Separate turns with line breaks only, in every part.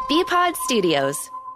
BPod Studios.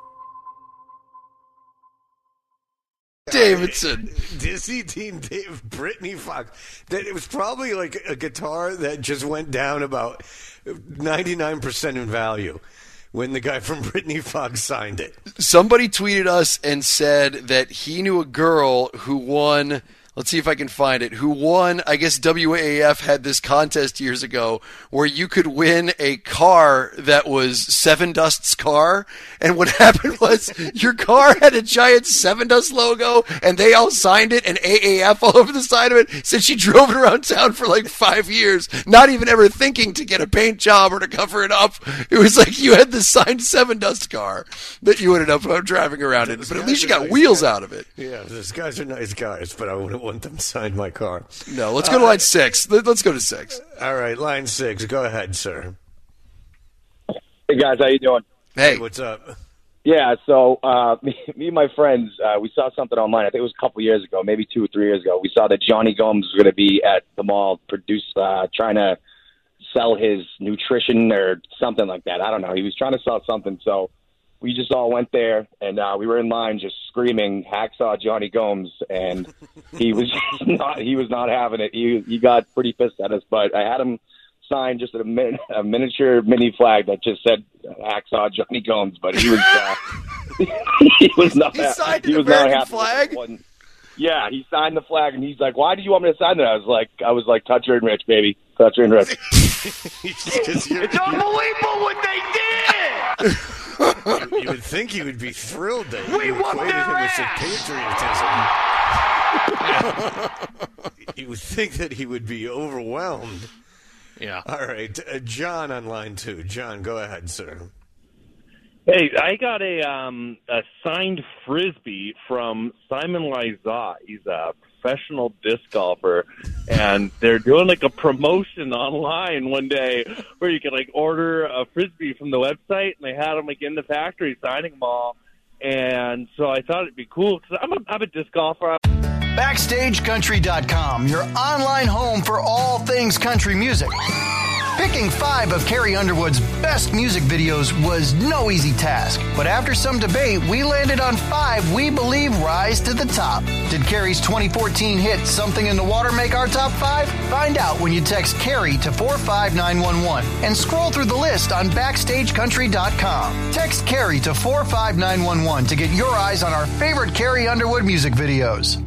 Davidson.
Disney Team Dave, Brittany Fox. That it was probably like a guitar that just went down about 99% in value when the guy from Brittany Fox signed it.
Somebody tweeted us and said that he knew a girl who won. Let's see if I can find it. Who won, I guess WAAF had this contest years ago where you could win a car that was Seven Dust's car. And what happened was your car had a giant Seven Dust logo and they all signed it and AAF all over the side of it. Said she drove it around town for like 5 years, not even ever thinking to get a paint job or to cover it up. It was like you had the signed Seven Dust car that you ended up driving around in. But at least you got wheels out of it.
Yeah, those guys are nice guys, but I wouldn't want them to sign my car.
No, let's go to line 6. Let's go to 6.
All right, line 6. Go ahead, sir.
Hey, guys, how you doing?
Hey.
What's up?
Yeah, so me and my friends, we saw something online. I think it was a couple years ago, maybe 2 or 3 years ago. We saw that Johnny Gomes was going to be at the mall, trying to sell his nutrition or something like that. I don't know. He was trying to sell something, so we just all went there, and we were in line just screaming "Hacksaw Johnny Gomes," and he was not having it. He got pretty pissed at us, but I had him sign just a miniature mini flag that just said "Hacksaw Johnny Gomes," but he was he was not
He signed
he
an
was not
American
happy
flag?
with it. Yeah, he signed the flag, and he's like, "Why do you want me to sign that?" I was like, "Touch her and Rich, baby, touch her and Rich."
It's
unbelievable what they did.
You would think he would be thrilled that
We
you
whooped
equated
their
him with some patriotism. You would think that he would be overwhelmed.
Yeah.
All right, John on line 2. John, go ahead, sir.
Hey, I got a signed Frisbee from Simon Liza. He's a professional disc golfer, and they're doing like a promotion online one day where you can like order a Frisbee from the website, and they had them like in the factory signing them all. And so I thought it'd be cool because I'm a disc golfer.
BackstageCountry.com, your online home for all things country music. Picking 5 of Carrie Underwood's best music videos was no easy task, but after some debate, we landed on 5 we believe rise to the top. Did Carrie's 2014 hit Something in the Water make our top 5? Find out when you text Carrie to 45911 and scroll through the list on BackstageCountry.com. Text Carrie to 45911 to get your eyes on our favorite Carrie Underwood music videos.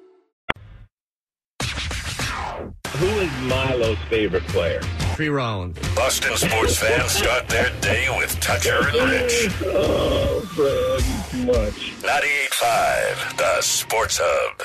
Who is Milo's favorite player?
Free Rollins.
Boston sports fans start their day with Toucher and Rich.
Oh, Fred, too much.
98.5, the Sports Hub.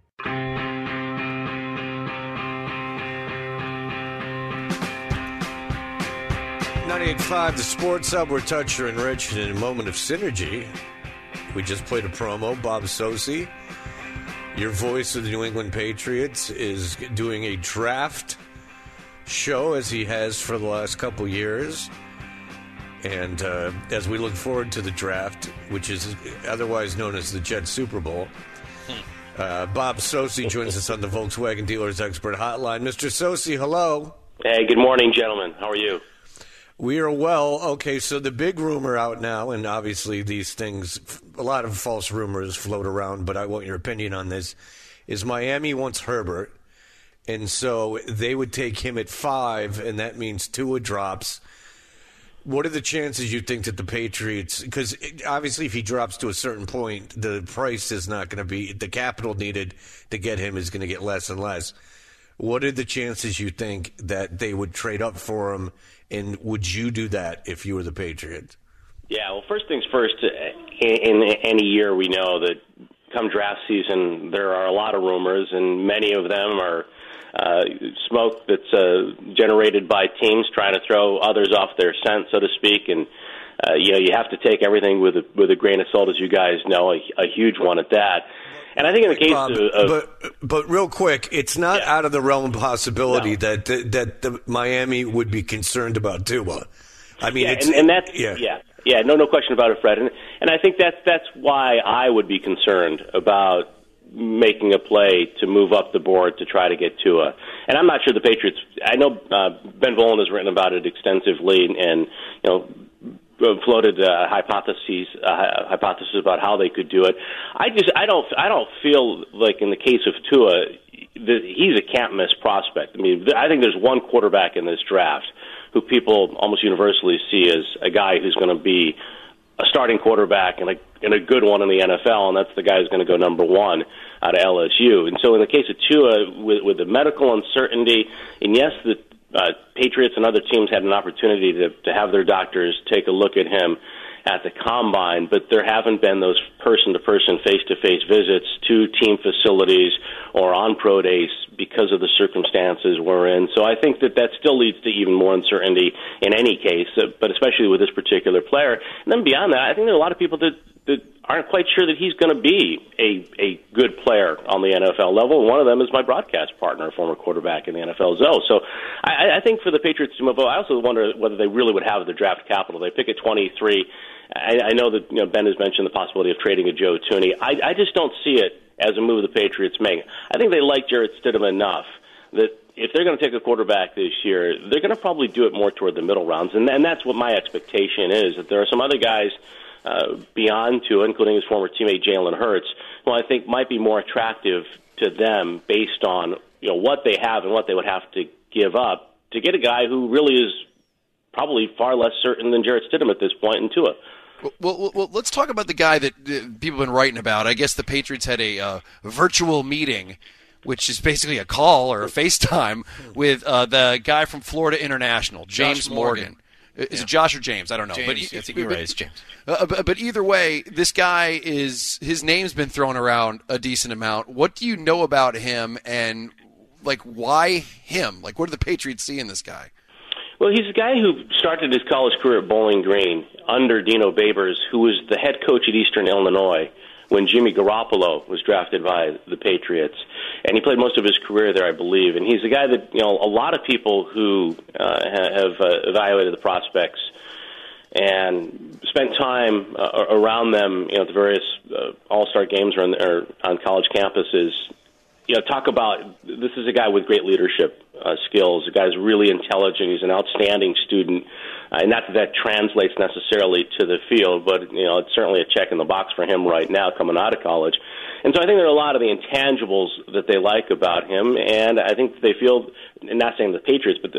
.5, the Sports Hub. We're Toucher and Rich in a moment of synergy. We just played a promo. Bob Socci, your voice of the New England Patriots, is doing a draft show as he has for the last couple years. And as we look forward to the draft, which is otherwise known as the Jet Super Bowl, Bob Socci joins us on the Volkswagen Dealers Expert Hotline. Mr. Socci, hello.
Hey, good morning, gentlemen. How are you?
We are well. Okay, so the big rumor out now, and obviously these things, a lot of false rumors float around, but I want your opinion on this, is Miami wants Herbert, and so they would take him at 5, and that means Tua drops. What are the chances you think that the Patriots, because obviously if he drops to a certain point, the price is not going to be, the capital needed to get him is going to get less and less. What are the chances you think that they would trade up for him, and would you do that if you were the Patriots?
Yeah, well, first things first, in any year we know that come draft season there are a lot of rumors, and many of them are smoke that's generated by teams trying to throw others off their scent, so to speak, and you have to take everything with a grain of salt, as you guys know, a huge one at that. And I think in the case of
but real quick, it's not out of the realm of possibility that the Miami would be concerned about Tua. I mean,
no question about it, Fred. And I think that's why I would be concerned about making a play to move up the board to try to get Tua. And I'm not sure the Patriots. I know Ben Volin has written about it extensively, and floated hypothesis about how they could do it. I don't feel like in the case of Tua that he's a can't miss prospect. I mean, I think there's one quarterback in this draft who people almost universally see as a guy who's going to be a starting quarterback and a good one in the NFL, and that's the guy who's going to go number one out of LSU. And so in the case of Tua, with the medical uncertainty, and yes, the Patriots and other teams had an opportunity to have their doctors take a look at him at the combine, but there haven't been those person-to-person, face-to-face visits to team facilities or on pro days because of the circumstances we're in. So I think that still leads to even more uncertainty in any case, but especially with this particular player. And then beyond that, I think there are a lot of people that aren't quite sure that he's going to be a good player on the NFL level. And one of them is my broadcast partner, former quarterback in the NFL, Zoe. So I think for the Patriots to move on, I also wonder whether they really would have the draft capital. They pick at 23. I know that Ben has mentioned the possibility of trading a Joe Thuney. I just don't see it as a move the Patriots make. I think they like Jarrett Stidham enough that if they're going to take a quarterback this year, they're going to probably do it more toward the middle rounds. And that's what my expectation is, that there are some other guys beyond Tua, including his former teammate Jalen Hurts, who I think might be more attractive to them based on what they have and what they would have to give up to get a guy who really is probably far less certain than Jarrett Stidham at this point in Tua.
Well, let's talk about the guy that people have been writing about. I guess the Patriots had a virtual meeting, which is basically a call or a FaceTime with the guy from Florida International, James Morgan. Is it Josh or James? I don't know.
James, I think you're right. It's James.
But either way, this guy his name's been thrown around a decent amount. What do you know about him, and why him? What do the Patriots see in this guy?
Well, he's a guy who started his college career at Bowling Green under Dino Babers, who was the head coach at Eastern Illinois when Jimmy Garoppolo was drafted by the Patriots. And he played most of his career there, I believe. And he's a guy that, a lot of people who have evaluated the prospects and spent time around them, at the various all-star games or on college campuses, talk about this is a guy with great leadership skills. The guy's really intelligent. He's an outstanding student. And not that translates necessarily to the field, but it's certainly a check in the box for him right now coming out of college. And so I think there are a lot of the intangibles that they like about him, and I think they feel, not saying the Patriots but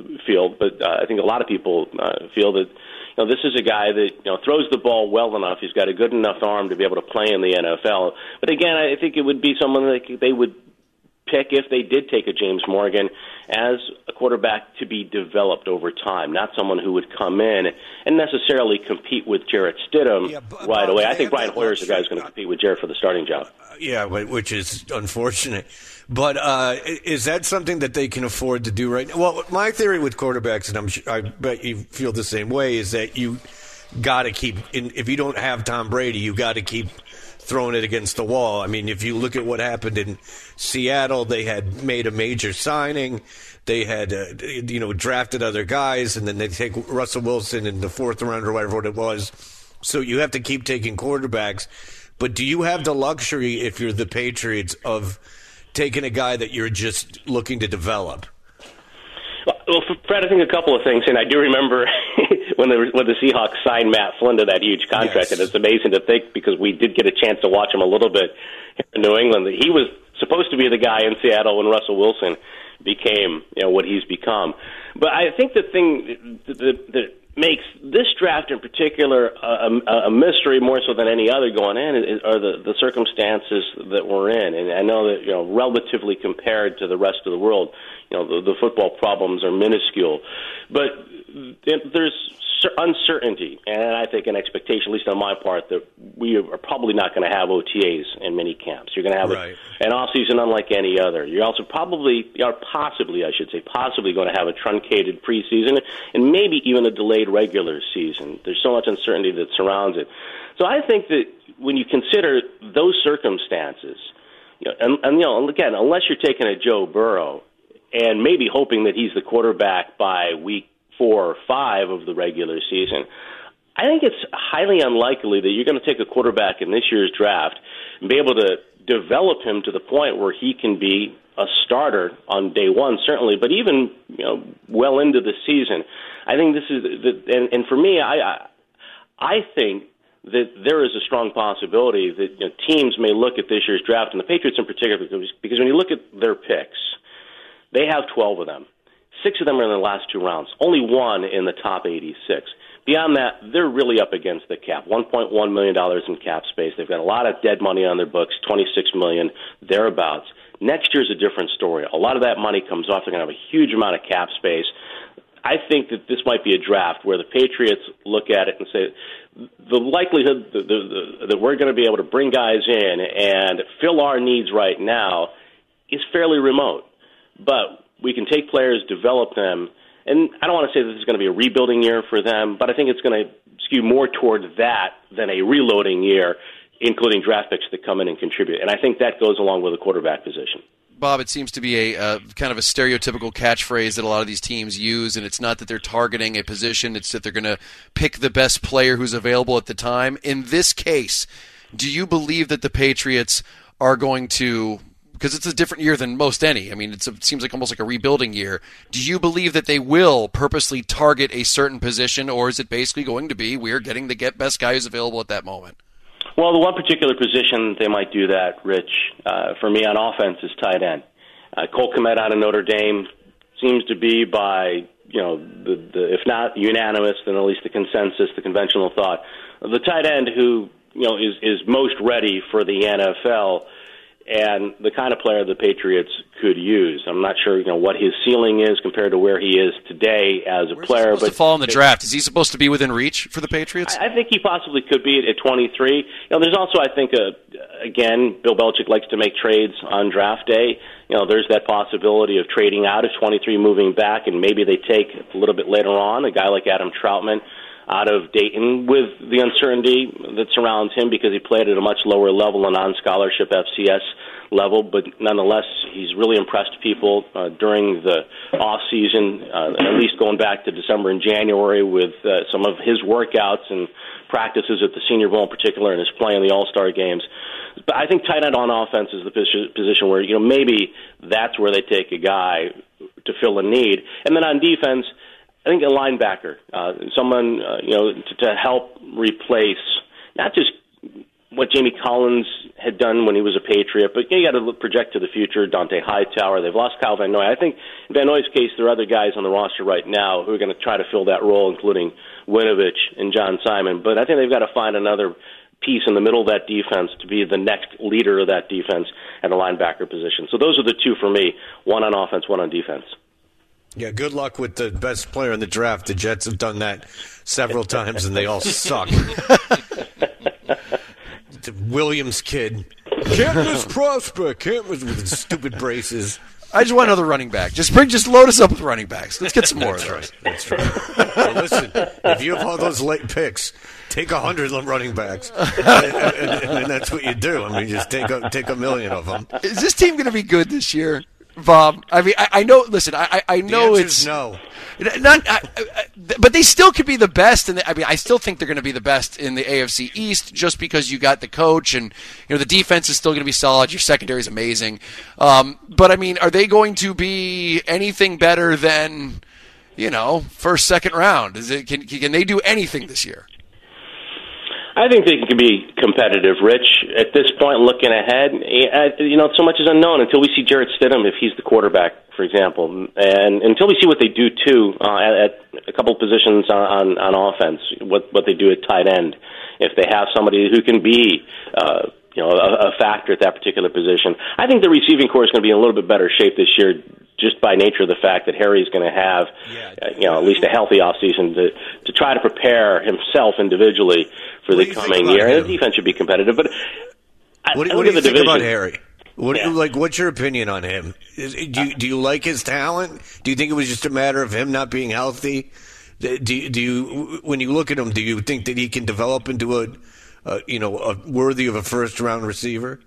I think a lot of people feel that this is a guy that throws the ball well enough. He's got a good enough arm to be able to play in the NFL. But again, I think it would be someone that they would pick if they did take a James Morgan as a quarterback to be developed over time, not someone who would come in and necessarily compete with Jarrett Stidham right away. I think Brian Hoyer's the guy who's going to compete with Jarrett for the starting job.
Which is unfortunate. But is that something that they can afford to do right now? Well, my theory with quarterbacks, and I bet you feel the same way, is that you got to keep, if you don't have Tom Brady, you got to keep throwing it against the wall. I mean, if you look at what happened in Seattle, they had made a major signing. They had, drafted other guys, and then they take Russell Wilson in the fourth round or whatever it was. So you have to keep taking quarterbacks. But do you have the luxury, if you're the Patriots, of taking a guy that you're just looking to develop?
Well, Fred, I think a couple of things, and I do remember when the Seahawks signed Matt Flynn to that huge contract, and it's amazing to think, because we did get a chance to watch him a little bit in New England, that he was supposed to be the guy in Seattle when Russell Wilson became what he's become. But I think the thing that makes this draft in particular a mystery more so than any other going in are the circumstances that we're in. And I know that relatively compared to the rest of the world, the football problems are minuscule, but there's uncertainty, and I think an expectation, at least on my part, that we are probably not going to have OTAs in many camps. You're going to have an off-season unlike any other. You're also possibly going to have a truncated preseason and maybe even a delayed regular season. There's so much uncertainty that surrounds it. So I think that when you consider those circumstances, and again, unless you're taking a Joe Burrow and maybe hoping that he's the quarterback by week 4 or 5 of the regular season, I think it's highly unlikely that you're going to take a quarterback in this year's draft and be able to develop him to the point where he can be a starter on day one, certainly, but even well into the season. I think this is and for me, I think that there is a strong possibility that teams may look at this year's draft, and the Patriots in particular, because when you look at their picks, they have 12 of them. 6 of them are in the last 2 rounds. Only 1 in the top 86. Beyond that, they're really up against the cap. $1.1 million in cap space. They've got a lot of dead money on their books, $26 million, thereabouts. Next year's a different story. A lot of that money comes off. They're going to have a huge amount of cap space. I think that this might be a draft where the Patriots look at it and say, the likelihood that we're going to be able to bring guys in and fill our needs right now is fairly remote. But we can take players, develop them, and I don't want to say this is going to be a rebuilding year for them, but I think it's going to skew more toward that than a reloading year, including draft picks that come in and contribute. And I think that goes along with the quarterback position.
Bob, it seems to be a kind of a stereotypical catchphrase that a lot of these teams use, and it's not that they're targeting a position, it's that they're going to pick the best player who's available at the time. In this case, do you believe that the Patriots are going to, because it's a different year than most any, I mean, it seems like almost like a rebuilding year, do you believe that they will purposely target a certain position, or is it basically going to be we're getting the best guy who's available at that moment?
Well, the one particular position they might do that, Rich, for me on offense is tight end. Cole Kmet out of Notre Dame seems to be by, if not unanimous, then at least the consensus, the conventional thought, the tight end who, is most ready for the NFL and the kind of player the Patriots could use. I'm not sure, what his ceiling is compared to where he is today as a player.
Where's he supposed to fall in the draft? Is he supposed to be within reach for the Patriots?
I think he possibly could be at 23. There's also, I think, again, Bill Belichick likes to make trades on draft day. There's that possibility of trading out of 23, moving back, and maybe they take a little bit later on a guy like Adam Troutman out of Dayton with the uncertainty that surrounds him because he played at a much lower level, a non-scholarship FCS level, but nonetheless, he's really impressed people during the off-season, at least going back to December and January with some of his workouts and practices at the Senior Bowl in particular and his play in the All-Star games. But I think tight end on offense is the position where, maybe that's where they take a guy to fill a need. And then on defense, I think a linebacker, someone to help replace not just what Jamie Collins had done when he was a Patriot, but you got to project to the future. Dante Hightower, they've lost Kyle Van Noy. I think in Van Noy's case, there are other guys on the roster right now who are going to try to fill that role, including Winovich and John Simon. But I think they've got to find another piece in the middle of that defense to be the next leader of that defense at the linebacker position. So those are the two for me: one on offense, one on defense.
Yeah, good luck with the best player in the draft. The Jets have done that several times, and they all suck. The Williams kid. Can't miss prospect. Can't miss with his stupid braces.
I just want another running back. Just load us up with running backs. Let's get some more of those.
That's right. Well, listen, if you have all those late picks, take 100 running backs, and that's what you do. I mean, just take a million of them.
Is this team going to be good this year, Bob? I mean, I know. Listen, I know it's
no.
But they still could be the best. And I still think they're going to be the best in the AFC East, just because you got the coach, and the defense is still going to be solid. Your secondary is amazing. But I mean, are they going to be anything better than first, second round? Can they do anything this year?
I think they can be competitive, Rich. At this point, looking ahead, so much is unknown until we see Jarrett Stidham, if he's the quarterback, for example, and until we see what they do too at a couple of positions on offense, what they do at tight end, if they have somebody who can be a factor at that particular position. I think the receiving corps is going to be in a little bit better shape this year, just by nature of the fact that Harry's going to have, at least a healthy offseason to try to prepare himself individually for the coming year. And the defense should be competitive. But
what do you think about Harry? What's your opinion on him? Do you like his talent? Do you think it was just a matter of him not being healthy? Do you when you look at him, do you think that he can develop into a worthy of a first round receiver?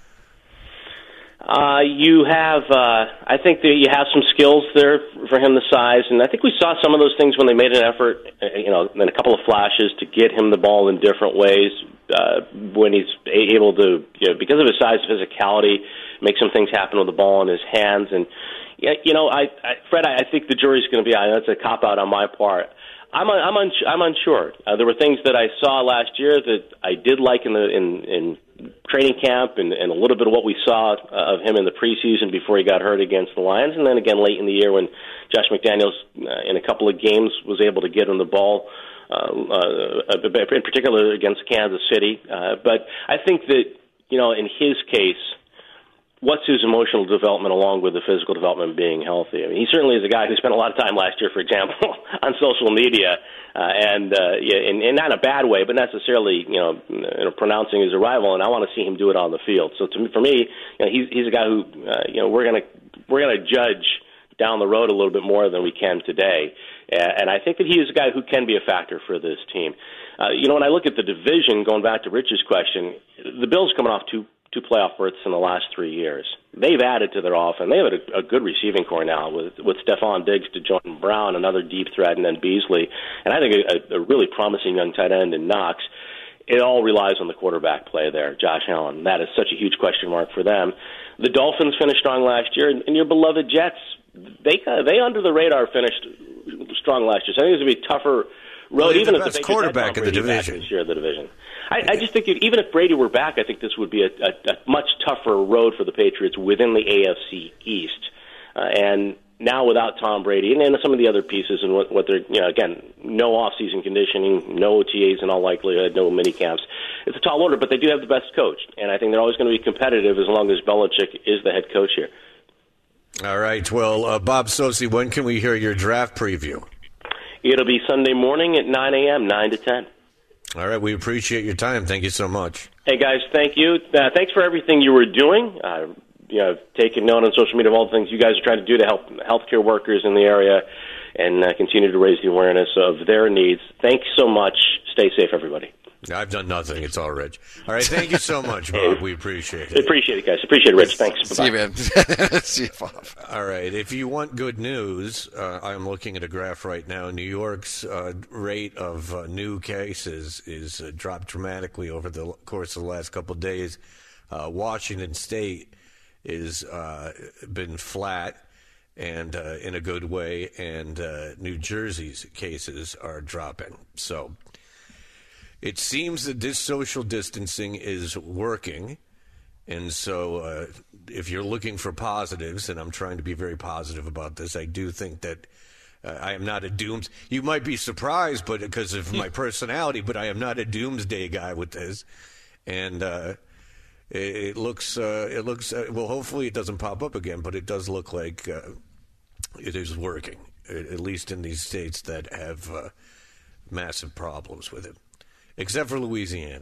You have, I think that you have some skills there for him, the size, and I think we saw some of those things when they made an effort, and a couple of flashes to get him the ball in different ways, when he's able to, because of his size, physicality, make some things happen with the ball in his hands. And, Fred, I think the jury's going to be, I know it's a cop-out on my part. I'm unsure. There were things that I saw last year that I did like in training camp, and a little bit of what we saw of him in the preseason before he got hurt against the Lions, and then again late in the year when Josh McDaniels in a couple of games was able to get him the ball, in particular against Kansas City. But I think that, in his case, what's his emotional development along with the physical development being healthy? I mean, he certainly is a guy who spent a lot of time last year, for example, on social media, and not in a bad way, but necessarily, pronouncing his arrival. And I want to see him do it on the field. So for me, he's a guy who, we're gonna judge down the road a little bit more than we can today. And I think that he is a guy who can be a factor for this team. When I look at the division, going back to Rich's question, the Bills coming off two playoff berths in the last 3 years. They've added to their offense. They have a good receiving core now with Stephon Diggs to Jordan Brown, another deep threat, and then Beasley. And I think a really promising young tight end in Knox. It all relies on the quarterback play there, Josh Allen. That is such a huge question mark for them. The Dolphins finished strong last year, and your beloved Jets, they under the radar finished strong last year. So I think it's going to be a tougher road, even if the Patriots
quarterback in the division.
This year of the division. I just think even if Brady were back, I think this would be a much tougher road for the Patriots within the AFC East. And now without Tom Brady and some of the other pieces and what they're, again, no off-season conditioning, no OTAs in all likelihood, no mini camps. It's a tall order, but they do have the best coach. And I think they're always going to be competitive as long as Belichick is the head coach here.
All right. Well, Bob Socci, when can we hear your draft preview?
It'll be Sunday morning at 9 a.m., 9 to 10.
All right. We appreciate your time. Thank you so much.
Hey, guys, thank you. Thanks for everything you were doing. I've taken note on social media of all the things you guys are trying to do to help healthcare workers in the area and continue to raise the awareness of their needs. Thanks so much. Stay safe, everybody.
I've done nothing. It's all Rich. All right. Thank you so much, Bob. We appreciate it.
Appreciate it, guys. Appreciate it, Rich. Thanks.
See you, man. See you, Bob.
All right. If you want good news, I'm looking at a graph right now. New York's rate of new cases is dropped dramatically over the course of the last couple of days. Washington State is been flat and in a good way, and New Jersey's cases are dropping. So it seems that this social distancing is working, and so if you're looking for positives, and I'm trying to be very positive about this, I do think that I am not a dooms. You might be surprised, but because of my personality, but I am not a doomsday guy with this, and it looks. Well, hopefully it doesn't pop up again, but it does look like it is working, at least in these states that have massive problems with it. Except for Louisiana.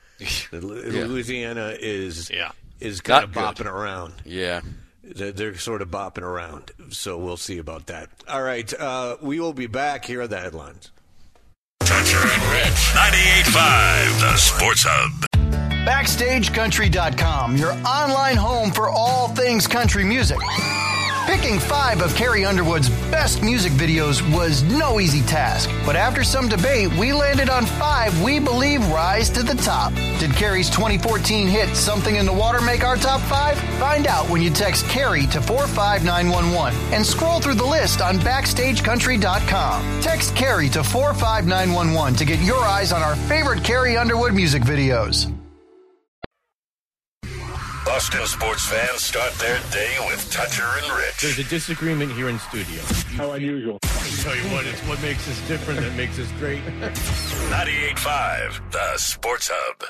Louisiana is kind of bopping around.
Yeah.
They're sort of bopping around. So we'll see about that. All right. We will be back. Here are the headlines.
Toucher and Rich. 98.5, the Sports Hub.
BackstageCountry.com, your online home for all things country music. Picking 5 of Carrie Underwood's best music videos was no easy task, but after some debate, we landed on 5 we believe rise to the top. Did Carrie's 2014 hit Something in the Water make our top 5? Find out when you text Carrie to 45911 and scroll through the list on BackstageCountry.com. Text Carrie to 45911 to get your eyes on our favorite Carrie Underwood music videos.
Boston sports fans start their day with Toucher and Rich.
There's a disagreement here in studio.
How unusual.
I'll tell you what, it's what makes us different that makes us great.
98.5, the Sports Hub.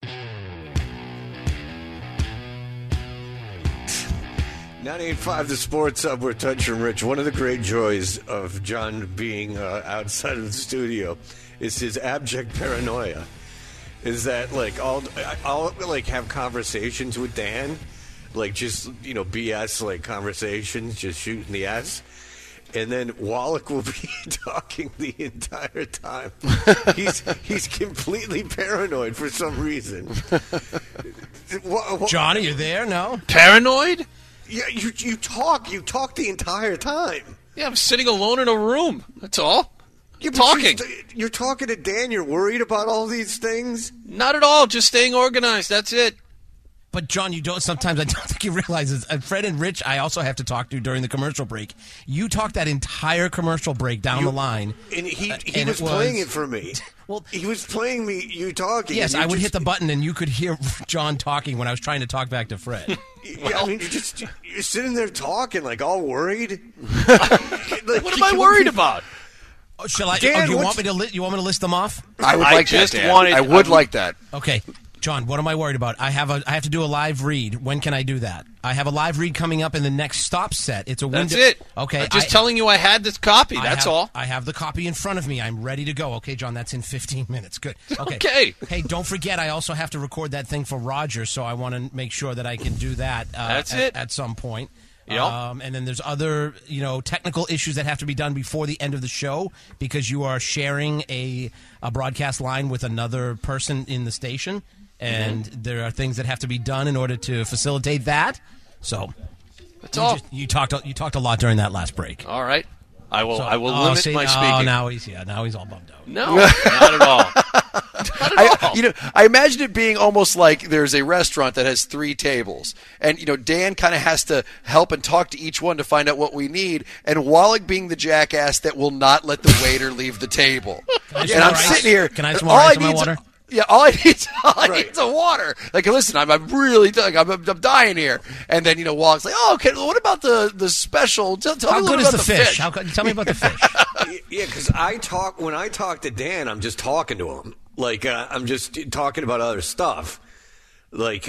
98.5, the Sports Hub. We're Toucher and Rich. One of the great joys of John being outside of the studio is his abject paranoia. Is that I'll like have conversations with Dan, like just BS like conversations, just shooting the S, and then Wallach will be talking the entire time. He's completely paranoid for some reason.
John, are you there? No,
paranoid?
Yeah, you talk the entire time.
Yeah, I'm sitting alone in a room. That's all.
You're
talking.
You're talking to Dan. You're worried about all these things?
Not at all. Just staying organized. That's it.
But, John, you don't. Sometimes I don't think you realize this. Fred and Rich, I also have to talk to during the commercial break. You talked that entire commercial break down the line.
And he was playing it for me.
Well,
he was playing me, you talking.
Yes, I would hit the button and you could hear John talking when I was trying to talk back to Fred.
I mean, you're sitting there talking like all worried.
What am I worried about?
Oh, shall I?
Dan,
you want me to list them off?
I would like
just
that. Dan.
wanted-
I would like that.
Okay. John, what am I worried about? I have to do a live read. When can I do that? I have a live read coming up in the next stop set. It's a window.
That's it.
Okay.
I'm just telling you I had this copy. That's all.
I have the copy in front of me. I'm ready to go. Okay, John, that's in 15 minutes. Good. Okay.
Okay.
Hey, don't forget, I also have to record that thing for Roger, so I want to make sure that I can do that
That's
at some point.
Yep.
And then there's other, technical issues that have to be done before the end of the show because you are sharing a broadcast line with another person in the station. And there are things that have to be done in order to facilitate that. So
that's all.
You talked a lot during that last break.
All right. I will limit my speaking.
Oh, now he's all bummed out.
No, not at all. Not at all.
I imagine it being almost like there's a restaurant that has 3 tables, and Dan kind of has to help and talk to each one to find out what we need, and Wallach being the jackass that will not let the waiter leave the table. And I'm sitting here.
Can I have some more ice in my water?
Yeah, all I need is a water. Like, listen, I'm really I'm dying here. And then Wallach's like, oh, okay. Well, what about the special? Tell me a little bit about the fish.
Tell me about the fish.
Yeah, because when I talk to Dan, I'm just talking to him. Like I'm just talking about other stuff. Like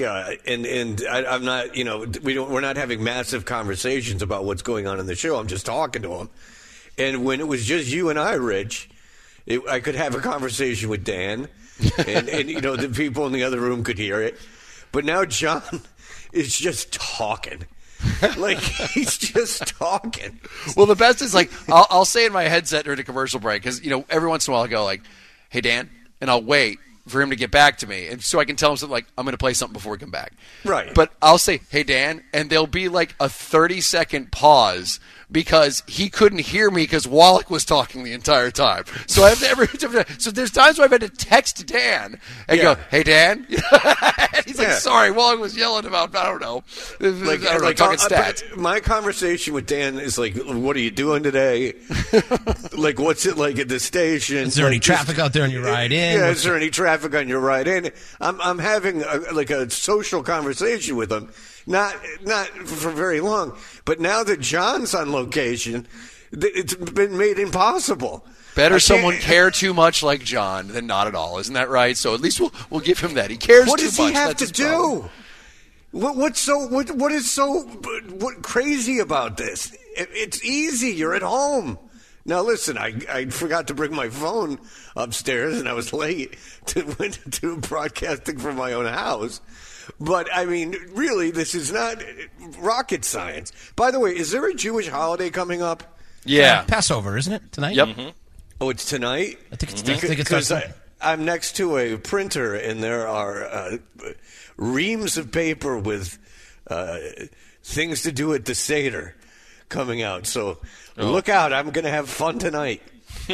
and I'm not. We're not having massive conversations about what's going on in the show. I'm just talking to him. And when it was just you and I, Rich, I could have a conversation with Dan. and the people in the other room could hear it. But now John is just talking. Like, he's just talking.
Well, the best is, like, I'll say in my headset during a commercial break, because, every once in a while I go, like, hey, Dan, and I'll wait for him to get back to me, and so I can tell him something like, I'm going to play something before we come back.
Right.
But I'll say, hey, Dan, and there'll be, like, a 30-second pause because he couldn't hear me because Wallach was talking the entire time. So I have to so there's times where I've had to text Dan and go, "Hey Dan," and he's like, "Sorry, Wallach was yelling about I don't know, talking stats."
My conversation with Dan is like, "What are you doing today? Like, what's it like at the station?
Is there any traffic out there on your ride in?
Yeah, is there any traffic on your ride in?" I'm having a social conversation with him. Not for very long, but now that John's on location, it's been made impossible.
Better someone care too much like John than not at all, isn't that right? So at least we'll give him that. He cares too much.
What does he have to do? What is so crazy about this? It's easy. You're at home. Now listen, I forgot to bring my phone upstairs, and I was late to broadcasting from my own house. But, I mean, really, this is not rocket science. By the way, is there a Jewish holiday coming up?
Yeah.
Passover, isn't it, tonight?
Yep.
Mm-hmm.
Oh, it's tonight?
I think it's
because I'm next to a printer, and there are reams of paper with things to do at the Seder coming out. So look out. I'm going to have fun tonight.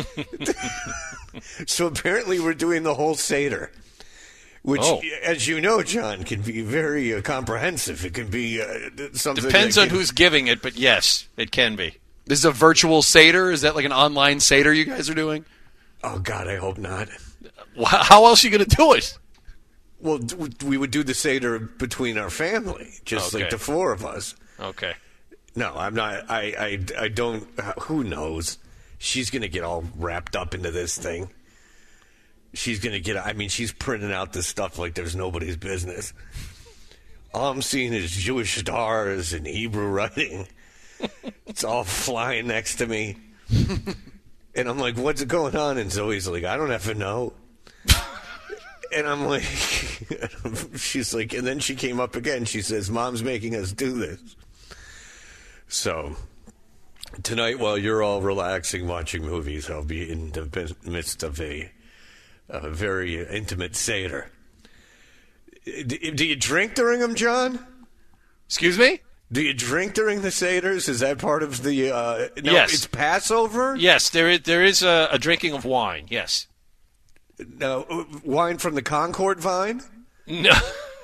So apparently we're doing the whole Seder. Which, as you know, John, can be very comprehensive. It can be something.
Depends on who's giving it, but yes, it can be.
This is a virtual Seder? Is that like an online Seder you guys are doing?
Oh, God, I hope not.
How else are you going to do it?
Well, we would do the Seder between our family, just like the 4 of us.
Okay.
No, I'm not. I don't. Who knows? She's going to get all wrapped up into this thing. She's going to get, she's printing out this stuff like there's nobody's business. All I'm seeing is Jewish stars and Hebrew writing. It's all flying next to me. And I'm like, what's going on? And Zoe's like, I don't have to know. And I'm like, she's like, and then she came up again. She says, Mom's making us do this. So tonight, while you're all relaxing, watching movies, I'll be in the midst of a very intimate Seder. Do you drink during them, John?
Excuse me?
Do you drink during the Seders? Is that part of the...
yes.
It's Passover?
Yes, there is a drinking of wine, yes.
No, wine from the Concord vine?
No.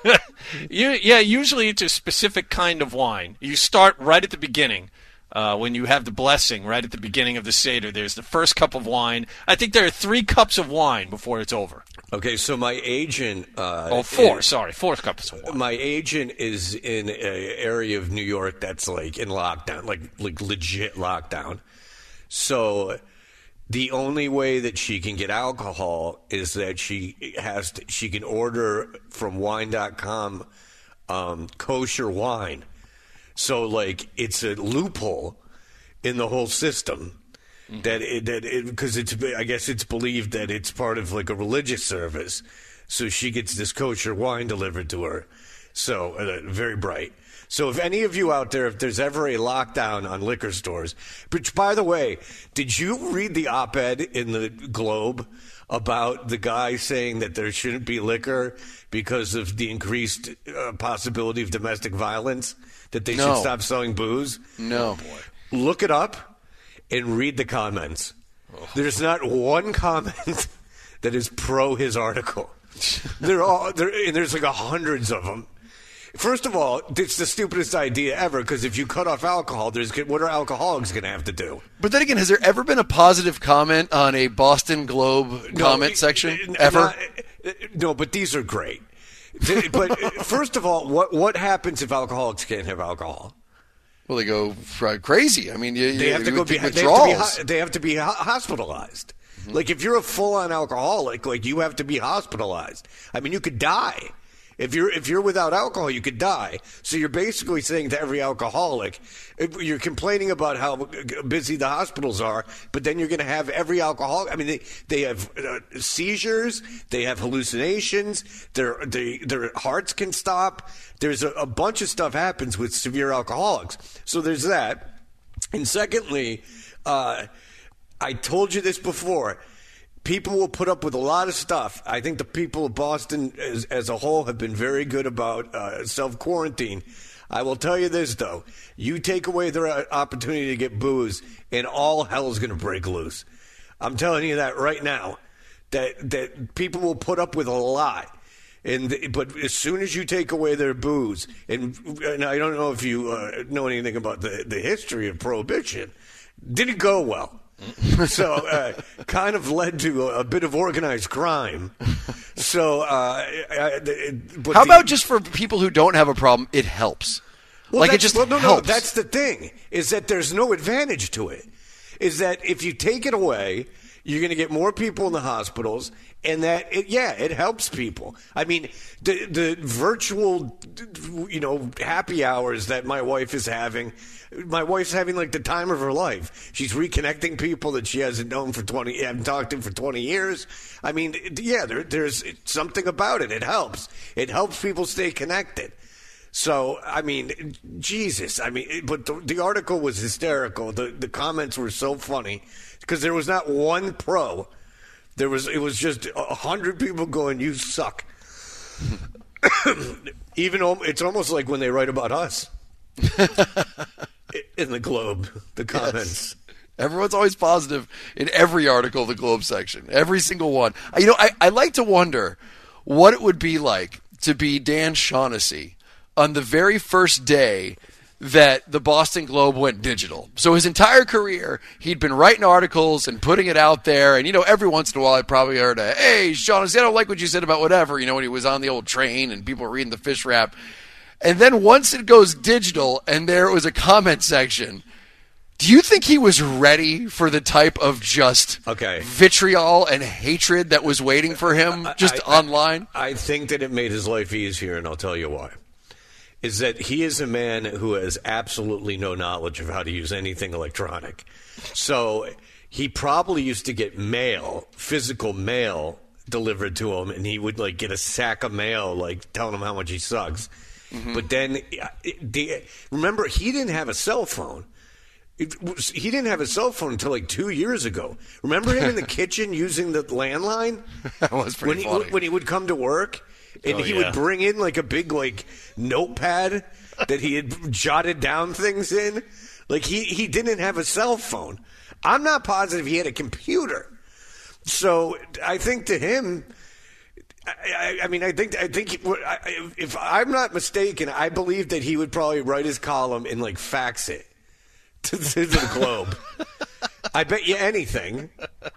Usually it's a specific kind of wine. You start right at the beginning. When you have the blessing right at the beginning of the Seder, there's the first cup of wine. I think there are 3 cups of wine before it's over.
Okay, so my agent...
four cups of wine.
My agent is in an area of New York that's like in lockdown, like legit lockdown. So the only way that she can get alcohol is that she can order from wine.com kosher wine. So, like, it's a loophole in the whole system because I guess it's believed that it's part of like a religious service. So she gets this kosher wine delivered to her. So very bright. So if any of you out there, if there's ever a lockdown on liquor stores, which by the way, did you read the op-ed in the Globe about the guy saying that there shouldn't be liquor because of the increased possibility of domestic violence? That they should stop selling booze?
No.
Look it up and read the comments. There's not one comment that is pro his article. And there's like hundreds of them. First of all, it's the stupidest idea ever because if you cut off alcohol, what are alcoholics going to have to do?
But then again, has there ever been a positive comment on a Boston Globe comment section ever?
No, but these are great. But first of all, what happens if alcoholics can't have alcohol?
Well, they go crazy. I mean,
they have to go
withdrawals.
They have to be hospitalized. Mm-hmm. Like if you're a full-on alcoholic, like you have to be hospitalized. I mean, you could die. If you're without alcohol, you could die. So you're basically saying to every alcoholic, you're complaining about how busy the hospitals are, but then you're going to have every alcoholic. I mean, they have seizures, they have hallucinations, their hearts can stop. There's a bunch of stuff happens with severe alcoholics. So there's that. And secondly, I told you this before. People will put up with a lot of stuff. I think the people of Boston as a whole have been very good about self-quarantine. I will tell you this, though. You take away their opportunity to get booze, and all hell is going to break loose. I'm telling you that right now, that people will put up with a lot. But as soon as you take away their booze, and I don't know if you know anything about the history of Prohibition, didn't go well. So kind of led to a bit of organized crime. So
how about just for people who don't have a problem, it helps?
Well,
it just helps.
No, that's the thing, is that there's no advantage to it. Is that if you take it away, you're going to get more people in the hospitals, and that it helps people. I mean, the virtual, happy hours that my wife is having. My wife's having like the time of her life. She's reconnecting people that she hasn't known haven't talked to for 20 years. I mean, there's something about it. It helps. It helps people stay connected. So, I mean, Jesus. I mean, but the article was hysterical. The comments were so funny because there was not one pro. It was just 100 people going, "You suck." It's almost like when they write about us. In the Globe, the comments.
Yes. Everyone's always positive in every article of the Globe section. Every single one. I like to wonder what it would be like to be Dan Shaughnessy on the very first day that the Boston Globe went digital. So his entire career, he'd been writing articles and putting it out there. And, every once in a while I probably heard "Hey, Shaughnessy, I don't like what you said about whatever," when he was on the old train and people were reading the fish wrap. And then once it goes digital and there was a comment section, do you think he was ready for the type of just vitriol and hatred that was waiting for him online?
I think that it made his life easier, and I'll tell you why. Is that he is a man who has absolutely no knowledge of how to use anything electronic. So he probably used to get physical mail delivered to him, and he would get a sack of mail, telling him how much he sucks. Mm-hmm. But then, remember, he didn't have a cell phone. He didn't have a cell phone until 2 years ago. Remember him in the kitchen using the landline?
That was pretty funny.
When he would come to work, and he would bring in a big notepad that he had jotted down things in. He didn't have a cell phone. I'm not positive he had a computer. So I think to him, I mean, I think if I'm not mistaken, I believe that he would probably write his column and like fax it to the Globe. I bet you anything.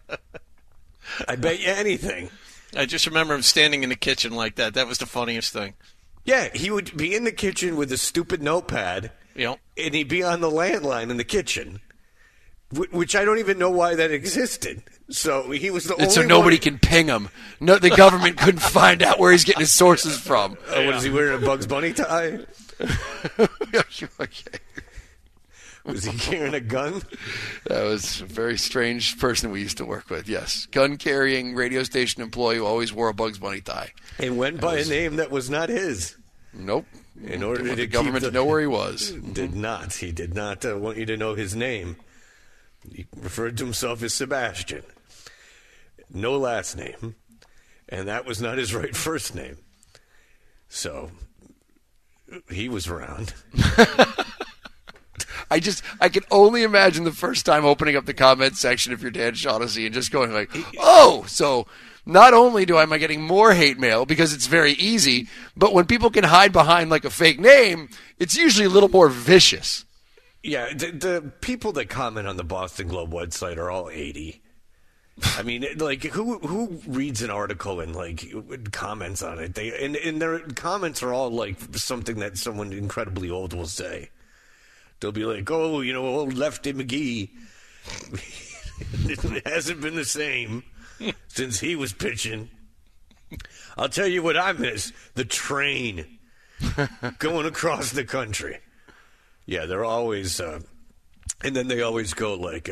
I just remember him standing in the kitchen like that. That was the funniest thing.
Yeah, he would be in the kitchen with a stupid notepad, and he'd be on the landline in the kitchen, which I don't even know why that existed. So he was the only
so nobody can ping him. No, the government couldn't find out where he's getting his sources from.
What is he wearing, a Bugs Bunny tie?
Okay.
Was he carrying a gun?
That was a very strange person we used to work with, yes. Gun-carrying radio station employee who always wore a Bugs Bunny tie.
And went by a name that was not his.
Nope.
In order to
the government to know where he was.
Did not. He did not want you to know his name. He referred to himself as Sebastian. No last name. And that was not his right first name. So, he was around.
I can only imagine the first time opening up the comment section of your Dan Shaughnessy and just going like, oh, so not only am I getting more hate mail because it's very easy, but when people can hide behind like a fake name, it's usually a little more vicious.
Yeah, the people that comment on the Boston Globe website are all 80. I mean, like, who reads an article and, like, comments on it? And their comments are all, like, something that someone incredibly old will say. They'll be like, oh, old Lefty McGee. It hasn't been the same since he was pitching. I'll tell you what I miss. The train going across the country. Yeah, they're always... and then they always go like,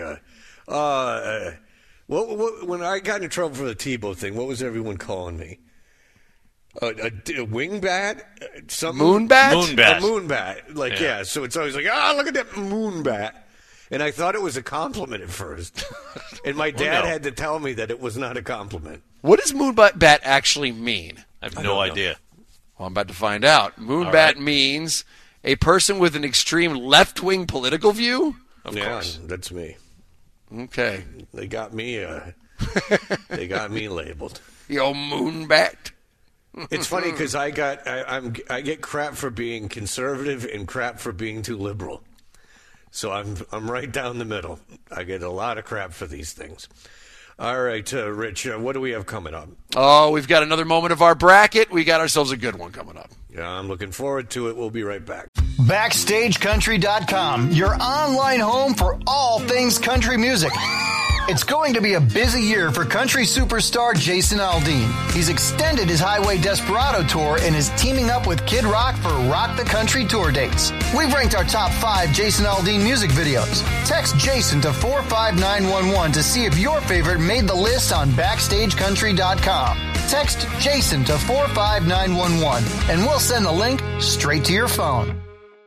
when I got in trouble for the Tebow thing, what was everyone calling me? A wing bat?
Moon bat?
A moon bat. Like, yeah. So it's always like, look at that moon bat. And I thought it was a compliment at first. And my dad had to tell me that it was not a compliment.
What does moon bat actually mean?
I have no idea.
Well, I'm about to find out. Moon bat means a person with an extreme left-wing political view?
Of course. That's me.
Okay.
They got me labeled.
Yo, moon bat.
It's funny because I get crap for being conservative and crap for being too liberal. So I'm right down the middle. I get a lot of crap for these things. All right, Rich, what do we have coming up?
Oh, we've got another moment of our bracket. We got ourselves a good one coming up.
Yeah, I'm looking forward to it. We'll be right back.
BackstageCountry.com, your online home for all things country music. It's going to be a busy year for country superstar Jason Aldean. He's extended his Highway Desperado tour and is teaming up with Kid Rock for Rock the Country tour dates. We've ranked our top 5 Jason Aldean music videos. Text Jason to 45911 to see if your favorite made the list on BackstageCountry.com. Text Jason to 45911 and we'll send the link straight to your phone.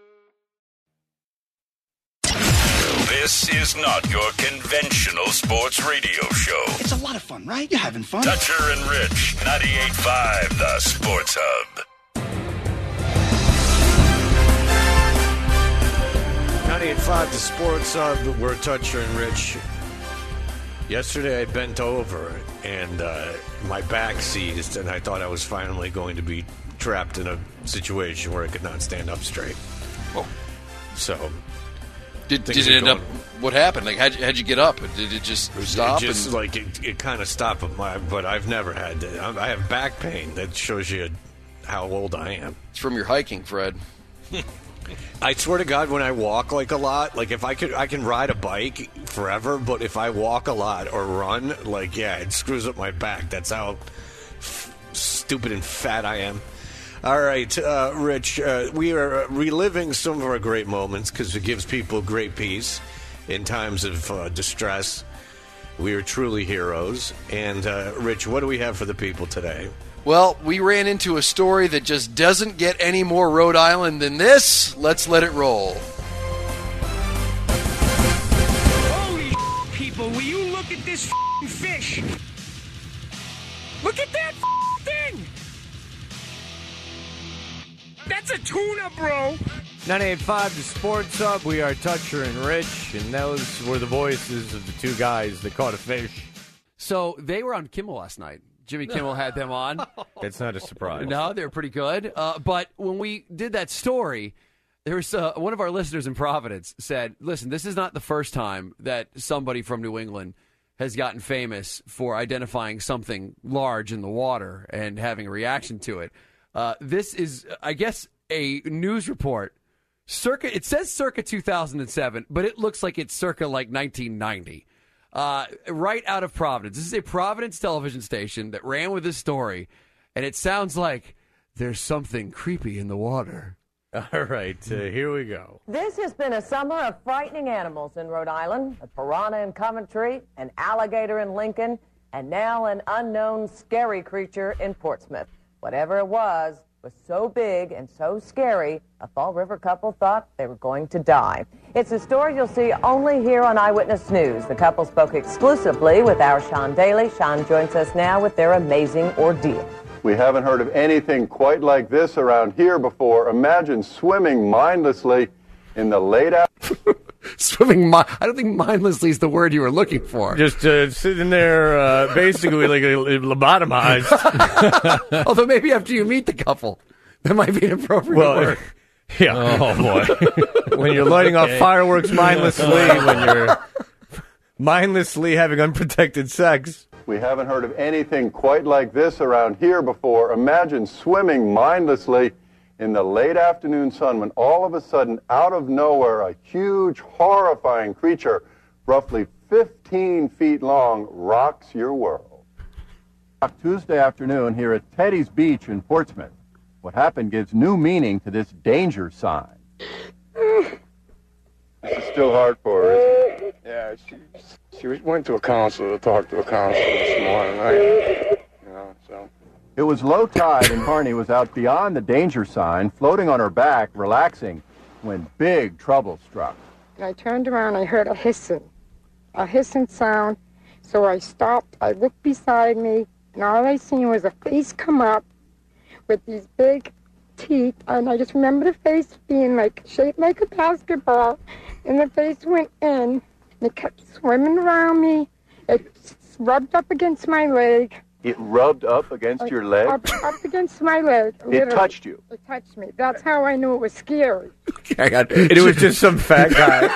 This is not your conventional sports radio show.
It's a lot of fun, right? You're having fun.
Dutcher and Rich, 98.5, the Sports Hub.
98.5, the Sports Hub. We're Dutcher and Rich. Yesterday I bent over and my back seized, and I thought I was finally going to be trapped in a situation where I could not stand up straight.
Oh.
So...
Did it end up? What happened? Like, how'd you get up? Did it just stop?
It kind of stopped, but I've never had that. I have back pain. That shows you how old I am.
It's from your hiking, Fred.
I swear to God, when I walk like a lot, like if I can ride a bike forever, but if I walk a lot or run, like it screws up my back. That's how stupid and fat I am. All right, Rich, we are reliving some of our great moments because it gives people great peace in times of distress. We are truly heroes. And, Rich, what do we have for the people today?
Well, we ran into a story that just doesn't get any more Rhode Island than this. Let's let it roll.
Holy people, will you look at this fish? Look at that thing! That's a tuna, bro.
98.5, the Sports Hub. We are Dutcher and Rich, and those were the voices of the two guys that caught a fish.
So they were on Kimmel last night
Jimmy Kimmel had them on.
That's not a surprise.
No, they're pretty good. But when we did that story, there was one of our listeners in Providence said, listen, this is not the first time that somebody from New England has gotten famous for identifying something large in the water and having a reaction to it. This is, I guess, a news report. It says circa 2007, but it looks like it's circa like 1990. Right out of Providence. This is a Providence television station that ran with this story, and it sounds like there's something creepy in the water.
All right, here we go.
This has been a summer of frightening animals in Rhode Island. A piranha in Coventry, an alligator in Lincoln, and now an unknown scary creature in Portsmouth. Whatever it was so big and so scary, a Fall River couple thought they were going to die. It's a story you'll see only here on Eyewitness News. The couple spoke exclusively with our Sean Daly. Sean joins us now with their amazing ordeal.
We haven't heard of anything quite like this around here before. Imagine swimming mindlessly in the late afternoon.
I don't think mindlessly is the word you were looking for.
Just sitting there basically like lobotomized.
Although maybe after you meet the couple, that might be an appropriate word.
Yeah. Oh, boy. When you're lighting off fireworks mindlessly, when you're mindlessly having unprotected sex.
We haven't heard of anything quite like this around here before. Imagine swimming mindlessly in the late afternoon sun when all of a sudden, out of nowhere, a huge, horrifying creature, roughly 15 feet long, rocks your world. Tuesday afternoon here at Teddy's Beach in Portsmouth. What happened gives new meaning to this danger sign. This is still hard for her, isn't it?
Yeah, she went to a counselor to talk to a counselor this morning. So.
It was low tide and Carney was out beyond the danger sign, floating on her back, relaxing, when big trouble struck.
And I turned around, I heard a hissing sound. So I stopped, I looked beside me, and all I seen was a face come up with these big teeth, and I just remember the face being like shaped like a basketball, and the face went in, and it kept swimming around me. It rubbed up against my leg.
It rubbed up against your leg?
Up against my leg.
It touched you?
It touched me. That's how I knew it was scary.
It was just some fat guy.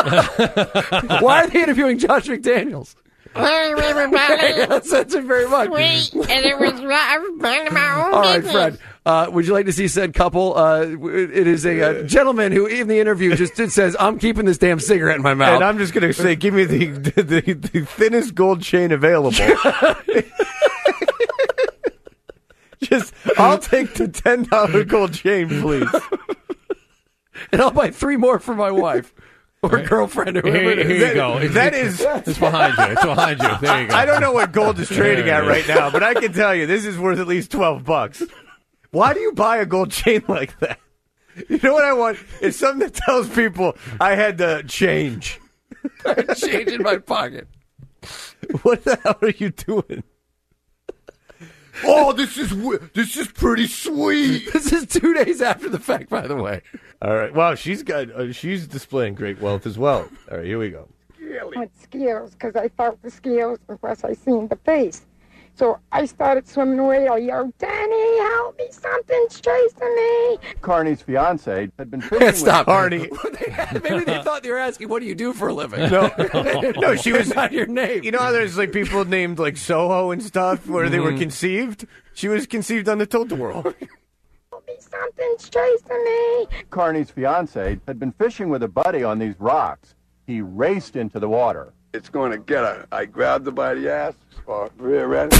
Why are they interviewing Josh McDaniels?
Hey, everybody.
That's it very much.
Sweet, and it was minding my own
All right,
business.
Fred. Would you like to see said couple? It is a gentleman who, in the interview, just says, "I'm keeping this damn cigarette in my mouth."
And I'm just going to say, give me the thinnest gold chain available. I'll take the $10 gold chain, please.
And I'll buy 3 more for my wife or girlfriend or whoever it is.
Here you go.
It's behind you. It's behind you. There you go.
I don't know what gold is trading at right now, but I can tell you this is worth at least $12. Why do you buy a gold chain like that? You know what I want? It's something that tells people I had to change.
I had change in my pocket.
What the hell are you doing? Oh, this is pretty sweet.
This is 2 days after the fact, by the way.
All right. Wow, she's displaying great wealth as well. All right, here we go.
With scales, because I felt the scales, and plus I seen the face. So I started swimming away. I yelled, "Danny, help me! Something's chasing me!"
Carney's fiance had been fishing
Stop,
with
Carney. Maybe they thought you were asking, "What do you do for a living?"
No, she was
not your name.
You know how there's like people named like Soho and stuff where they were conceived? She was conceived on the Tilt-A-Whirl.
Help me! Something's chasing me!
Carney's fiance had been fishing with a buddy on these rocks. He raced into the water.
It's going to get her. I grabbed her by the ass, or rear end.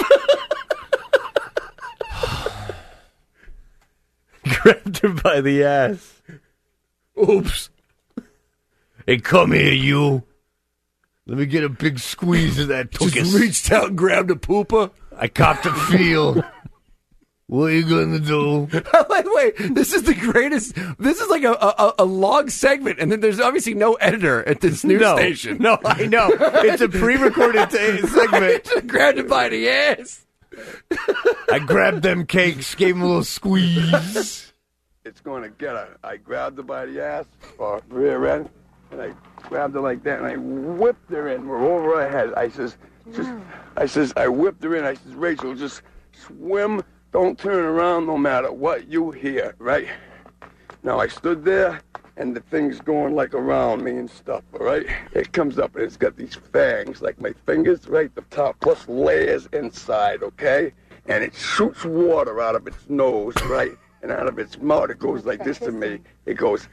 Grabbed her by the ass. Oops. Hey, come here, you. Let me get a big squeeze of that tuchus.
Just reached out and grabbed a pooper.
I copped a feel. What are you going to do?
By the way, this is the greatest. This is like a long segment, and then there's obviously no editor at this news station.
No, I know. It's a pre-recorded segment.
I grabbed it by the ass.
I grabbed them cakes, gave them a little squeeze.
It's going to get her. I grabbed her by the ass, or rear end, and I grabbed her like that, and I whipped her in. We're over her head. I says, I whipped her in. I says, Rachel, just swim. Don't turn around no matter what you hear, right? Now, I stood there, and the thing's going, like, around me and stuff, all right? It comes up, and it's got these fangs, like my fingers, right, the top, plus layers inside, okay? And it shoots water out of its nose, right? And out of its mouth, it goes like this to me. It goes...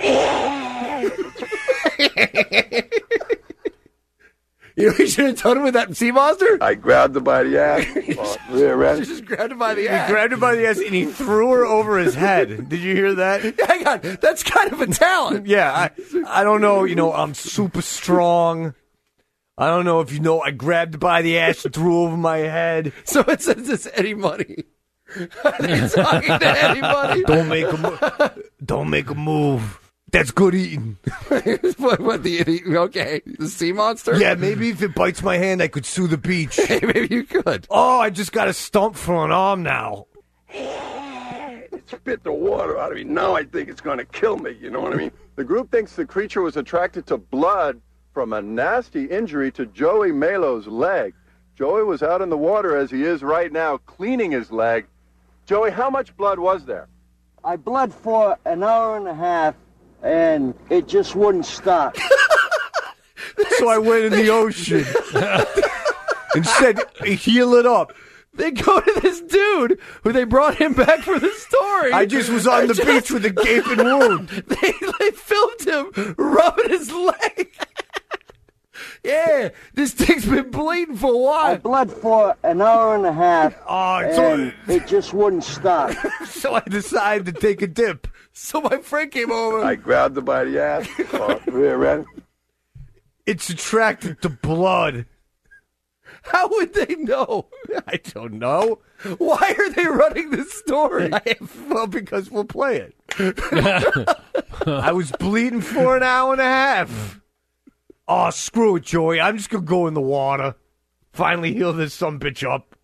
You know what you should have done with that sea monster?
I grabbed her by the ass. Rear end.
You just grabbed her by the ass.
He grabbed her by the ass and he threw her over his head. Did you hear that?
Hang on. That's kind of a talent.
Yeah, I don't know. You know, I'm super strong. I don't know if you know. I grabbed her by the ass and threw over my head.
So it says it's Eddie Money. Are you talking to Eddie Money?
Don't make a move. That's good eating.
What the okay, the sea monster?
Yeah, maybe if it bites my hand, I could sue the beach.
Hey, maybe you could.
Oh, I just got a stump for an arm now.
It spit the water out of me. Now I think it's going to kill me, you know what I mean?
The group thinks the creature was attracted to blood from a nasty injury to Joey Melo's leg. Joey was out in the water as he is right now, cleaning his leg. Joey, how much blood was there?
I bled for an hour and a half, and it just wouldn't stop.
So I went in the ocean and said, heal it up.
They go to this dude who they brought him back for the story.
I just was on the beach with a gaping wound.
They filmed him rubbing his leg. Yeah, this thing's been bleeding for a while.
I bled for an hour and a half, and it just wouldn't stop.
So I decided to take a dip.
So my friend came over.
I grabbed her by the ass. Rear end.
It's attracted to blood.
How would they know?
I don't know.
Why are they running this story?
Well, because we'll play it. I was bleeding for an hour and a half. Oh, screw it, Joey. I'm just going to go in the water. Finally heal this sumbitch up.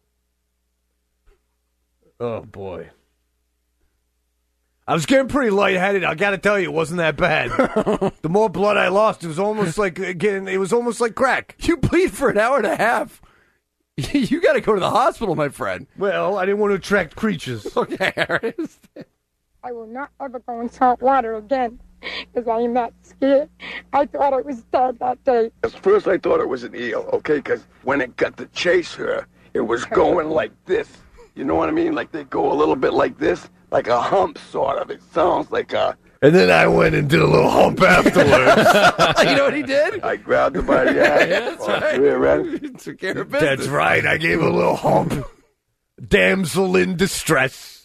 Oh, boy. I was getting pretty lightheaded. I got to tell you, it wasn't that bad. The more blood I lost, it was almost like crack.
You bleed for an hour and a half. You got to go to the hospital, my friend.
Well, I didn't want to attract creatures.
Okay, Ernest.
I will not ever go in salt water again because I am that scared. I thought it was dead that day.
At first I thought it was an eel, okay? Because when it got to chase her, it was going like this. You know what I mean? Like they go a little bit like this, like a hump sort of. It sounds like a...
And then I went and did a little hump afterwards.
You know what he did?
I grabbed her by the ass.
Yeah, that's right.
Rear end.
Took care of business.
That's right. I gave a little hump. Damsel in distress.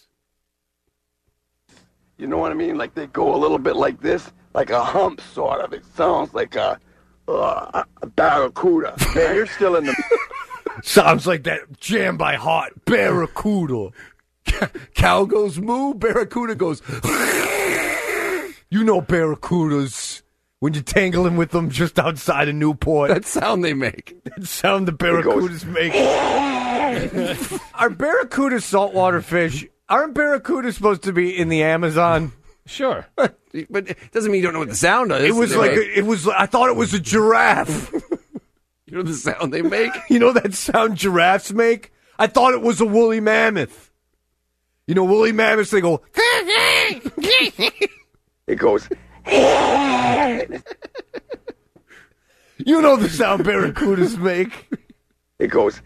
You know what I mean? Like they go a little bit like this, like a hump sort of. It sounds like a barracuda.
Man, you're still in the...
Sounds like that Jam by Heart. Barracuda.
Cow goes moo, barracuda goes...
You know barracudas when you're tangling with them just outside of Newport.
That sound they make.
That sound the barracudas make. Are barracudas saltwater fish? Aren't barracudas supposed to be in the Amazon?
Sure. But it doesn't mean you don't know what the sound is.
It was I thought it was a giraffe.
You know the sound they make?
You know that sound giraffes make? I thought it was a woolly mammoth. You know, woolly mammoths, they go...
It goes...
You know the sound barracudas make.
It goes...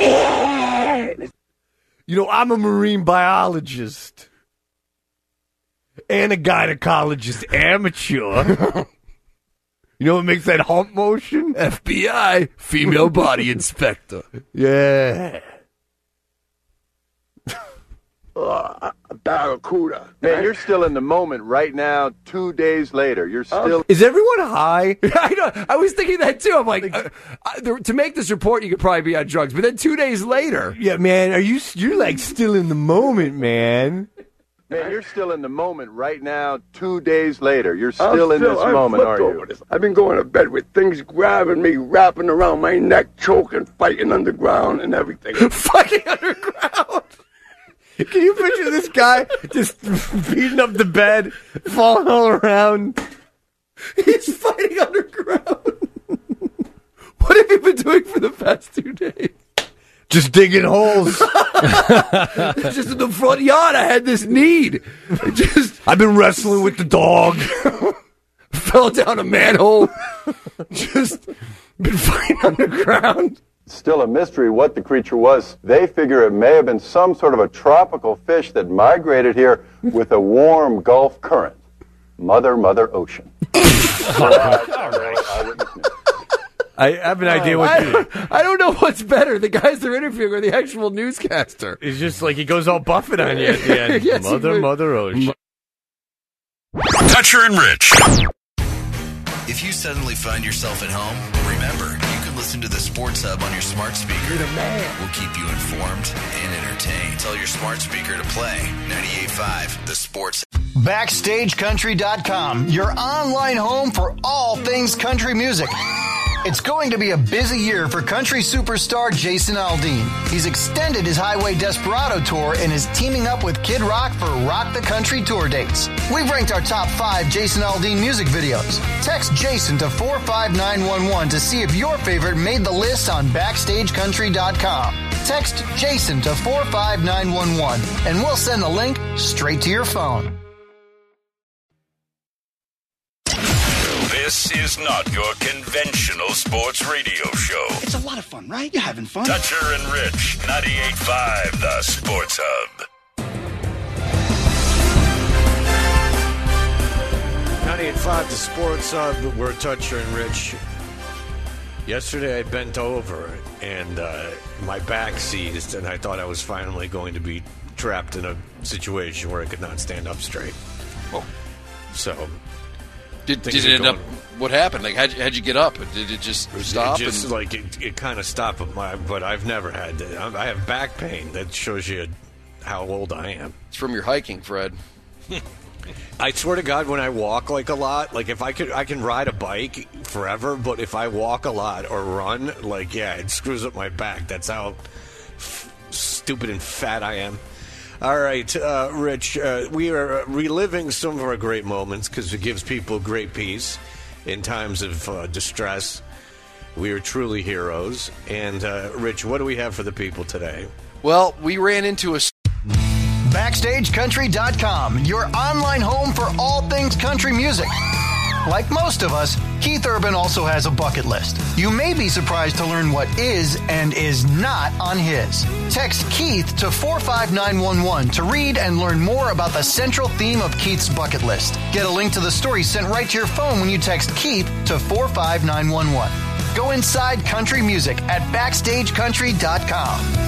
You know, I'm a marine biologist. And a gynecologist amateur. You know what makes that hump motion?
FBI, female body inspector.
Yeah.
Barracuda.
Man, you're still in the moment right now, 2 days later. You're still...
Is everyone high?
I know. I was thinking that too. I'm like, to make this report, you could probably be on drugs. But then 2 days later...
Yeah, man, you're like still in the moment, man.
Man, you're still in the moment right now, 2 days later. You're still in this moment, are you?
I've been going to bed with things grabbing me, wrapping around my neck, choking, fighting underground and everything.
Fighting underground?
Can you picture this guy just beating up the bed, falling all around?
He's fighting underground. What have you been doing for the past 2 days?
Just digging holes.
Just in the front yard, I had this need.
I've been wrestling with the dog.
Fell down a manhole. Just been fighting underground.
Still a mystery what the creature was. They figure it may have been some sort of a tropical fish that migrated here with a warm Gulf current. Mother Ocean.
I have an idea what
I don't know what's better, the guys they're interviewing or the actual newscaster.
It's just like he goes all Buffett on you at the end.
Yes,
Mother Ocean.
Dutcher and Rich.
If you suddenly find yourself at home, remember, you can listen to the Sports Hub on your smart speaker.
You're the man.
We'll keep you informed and entertained. Tell your smart speaker to play 98.5 The Sports.
BackstageCountry.com, your online home for all things country music. It's going to be a busy year for country superstar Jason Aldean. He's extended his Highway Desperado tour and is teaming up with Kid Rock for Rock the Country tour dates. We've ranked our top 5 Jason Aldean music videos. Text Jason to 45911 to see if your favorite made the list on BackstageCountry.com. Text Jason to 45911 and we'll send the link straight to your phone.
This is not your conventional sports radio show.
It's a lot of fun, right? You're having fun.
Dutcher and Rich, 98.5 The Sports Hub.
98.5 The Sports Hub. We're Dutcher and Rich. Yesterday I bent over and my back seized, and I thought I was finally going to be trapped in a situation where I could not stand up straight.
Oh.
So...
Did it end up? What happened? Like, how'd you get up? Did it just stop?
It just it kind of stopped. But I've never had that. I have back pain. That shows you how old I am.
It's from your hiking, Fred.
I swear to God, when I walk like a lot, like if I can ride a bike forever, but if I walk a lot or run, like it screws up my back. That's how stupid and fat I am. All right, Rich, we are reliving some of our great moments because it gives people great peace in times of distress. We are truly heroes. And, Rich, what do we have for the people today?
Well, we ran into a...
BackstageCountry.com, your online home for all things country music. Like most of us, Keith Urban also has a bucket list. You may be surprised to learn what is and is not on his. Text Keith to 45911 to read and learn more about the central theme of Keith's bucket list. Get a link to the story sent right to your phone when you text Keith to 45911. Go inside country music at BackstageCountry.com.